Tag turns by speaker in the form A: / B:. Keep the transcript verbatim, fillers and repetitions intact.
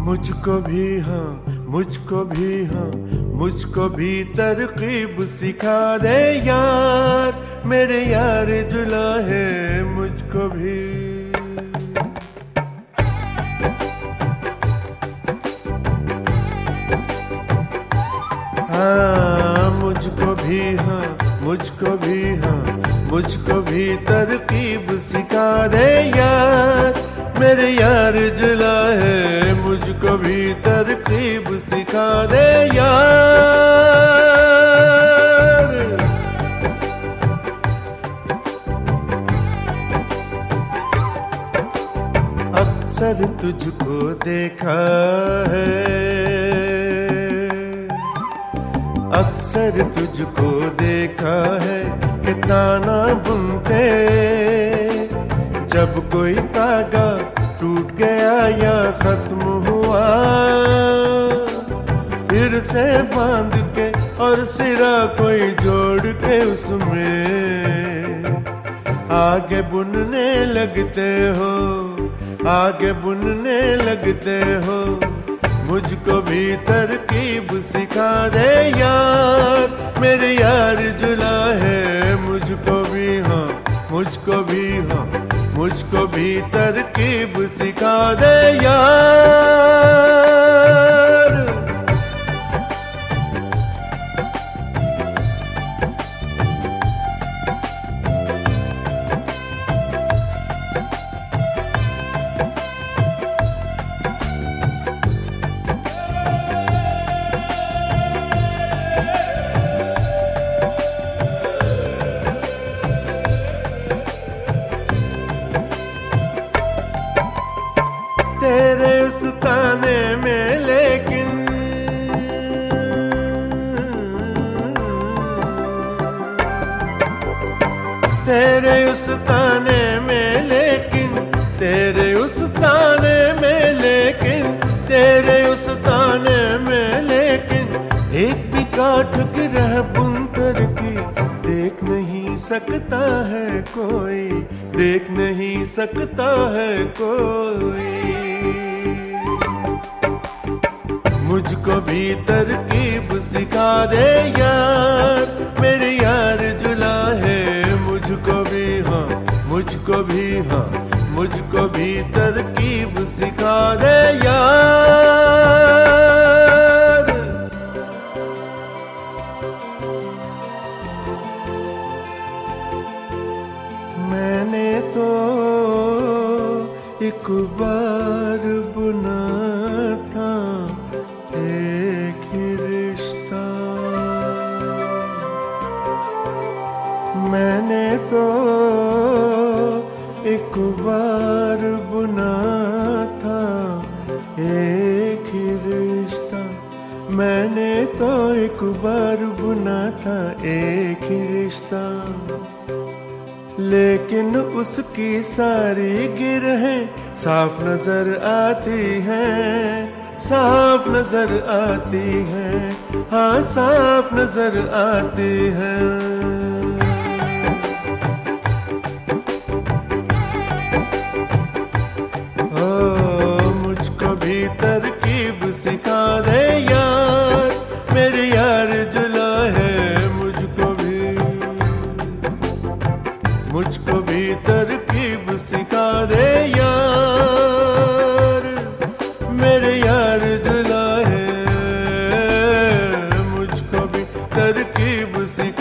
A: मुझको भी हाँ, मुझको भी हाँ, मुझको भी तरकीब सिखा दे यार, मेरे यार जुला है मुझको भी। हाँ मुझको भी हाँ, मुझको भी हाँ, मुझको भी तरकीब सिखा दे यार, मेरे यार जुला है मुझको भी तरकीब सिखा दे यार। अक्सर तुझको देखा है, अक्सर तुझको देखा है कि ताना बुनते, जब कोई तागा टूट गया या खत्म हुआ, फिर से बांध के और सिरा कोई जोड़ के उसमें आगे बुनने लगते हो, आगे बुनने लगते हो। मुझको भी तरकीब सिखा दे यार, मेरे यार जुला है मुझको भी हाँ, मुझको भी हाँ, मुझको भी तरकीब सिखा दे यार। तेरे उस ताने में लेकिन तेरे उस ताने में लेकिन तेरे उस ताने में लेकिन तेरे उस ताने में लेकिन एक भी काठ की रह बुनकर की देख नहीं सकता है कोई, देख नहीं सकता है कोई। मुझको भी तरकीब सिखा दे यार, मेरे यार जुला है मुझको भी हाँ, मुझको भी हाँ, मुझको भी तरकीब सिखा दे यार। मैंने तो एक बार बुना था एक ही रिश्ता, मैंने तो एक बार बुना था एक ही रिश्ता, मैंने तो एक बार बुना था एक ही रिश्ता, लेकिन उसकी सारी गिरहें साफ नजर आती हैं, साफ नजर आती हैं, हाँ साफ नजर आती हैं। ओ मुझको भी तरकीब सिखा दे यार, मेरे यार जुला है मुझको भी, मुझको भी तरकीब सिखा दे यार, मेरे यार जुला है मुझको भी तरकीब सिखा